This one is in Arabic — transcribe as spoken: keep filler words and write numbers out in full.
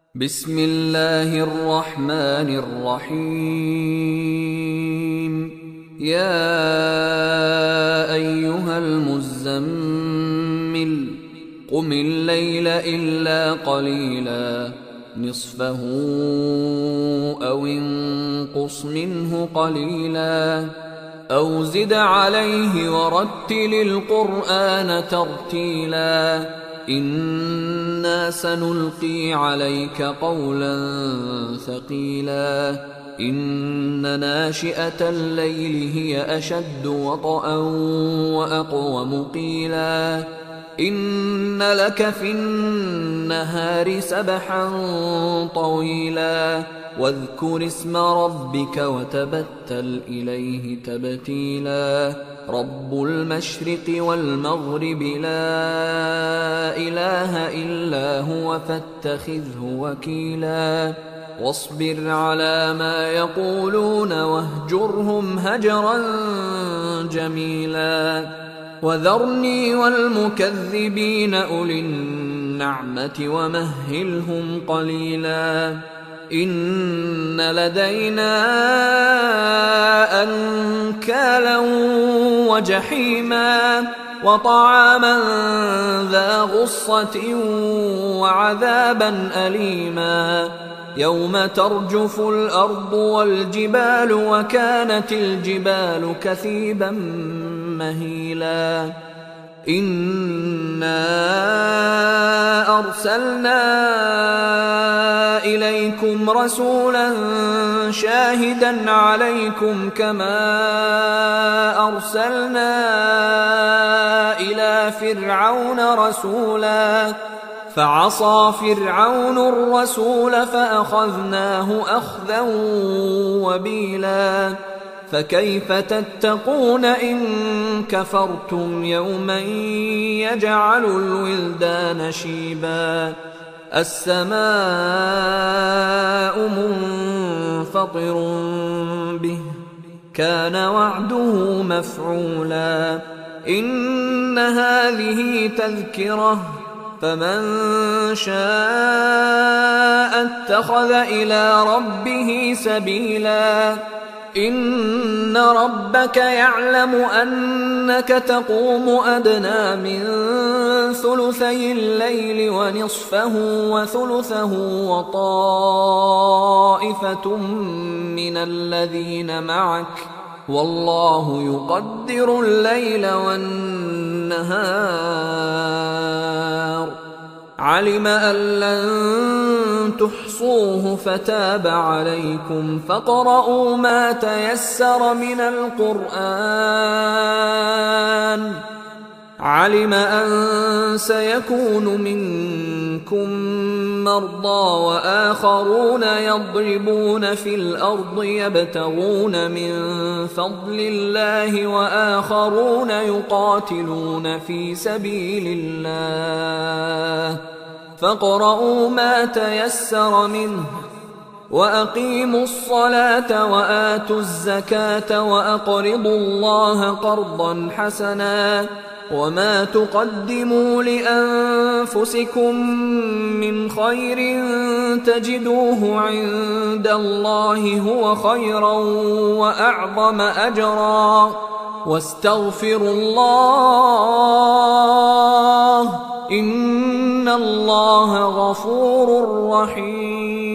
بسم الله الرحمن الرحيم. يا أيها المزمل قم الليل إلا قليلا نصفه أو انقص منه قليلا أو زد عليه ورتل القرآن ترتيلا إنا سنلقي عليك قولا ثقيلا إن ناشئة الليل هي أشد وطئا وأقوم قيلا إن لك في النهار سبحا طويلا واذكر اسم ربك وتبتل إليه تبتيلا رب المشرق والمغرب لا إله إلا هو فاتخذه وكيلا واصبر على ما يقولون واهجرهم هجرا جميلا وذرني والمكذبين أولي النعمة ومهلهم قليلا إن لدينا أنكالا وجحيما وطعاما ذا غصة وعذابا أليما يوم ترجف الأرض والجبال وكانت الجبال كثيبا مهيلا إنا أرسلنا إليكم رسولا شاهدا عليكم كما أرسلنا إلى فرعون رسولا فعصى فرعون الرسول فأخذناه أخذا وبيلا فكيف تتقون إن كفرتم يوما يجعل الولدان شيبا السماء منفطر به كان وعده مفعولا إن هذه تذكرة فمن شاء اتخذ إلى ربه سبيلا إن ربك يعلم أنك تقوم أدنى من ثلثي الليل ونصفه وثلثه وطائفة من الذين معك والله يقدر الليل والنهار علم أن لن تحصوه فتاب عليكم فاقرؤوا ما تيسر من القرآن علم أن سيكون منكم مرضى وآخرون يضربون في الأرض يبتغون من فضل الله وآخرون يقاتلون في سبيل الله فاقرؤوا ما تيسر منه وأقيموا الصلاة وآتوا الزكاة وأقرضوا الله قرضا حسنا وما تقدموا لأنفسكم من خير تجدوه عند الله هو خيرا وأعظم أجرا واستغفروا الله إن الله غفور رحيم.